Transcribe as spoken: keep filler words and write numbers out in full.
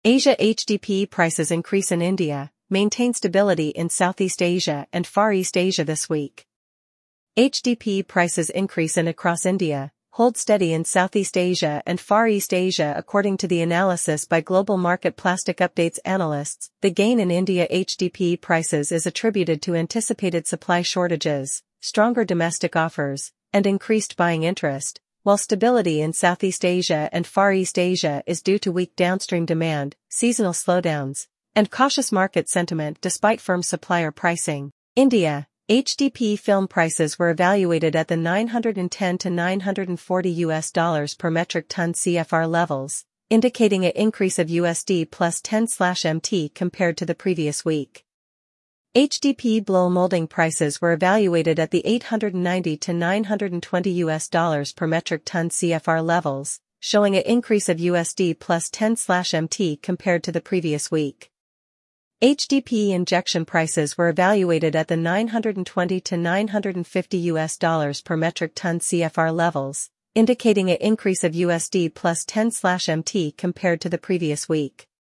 Asia H D P prices increase in India, maintain stability in Southeast Asia and Far East Asia this week. H D P prices increase in across India, hold steady in Southeast Asia and Far East Asia according to the analysis by Global Market Plastic Updates analysts. The gain in India H D P prices is attributed to anticipated supply shortages, stronger domestic offers, and increased buying interest, while stability in Southeast Asia and Far East Asia is due to weak downstream demand, seasonal slowdowns, and cautious market sentiment despite firm supplier pricing. India H D P film prices were evaluated at the nine hundred ten to nine hundred forty U S dollars per metric ton C F R levels, indicating an increase of U S D plus ten M T compared to the previous week. H D P blow molding prices were evaluated at the eight hundred ninety to nine hundred twenty U S dollars per metric ton C F R levels, showing an increase of U S D plus ten M T compared to the previous week. H D P injection prices were evaluated at the nine hundred twenty to nine hundred fifty U S dollars per metric ton C F R levels, indicating an increase of U S D plus ten M T compared to the previous week.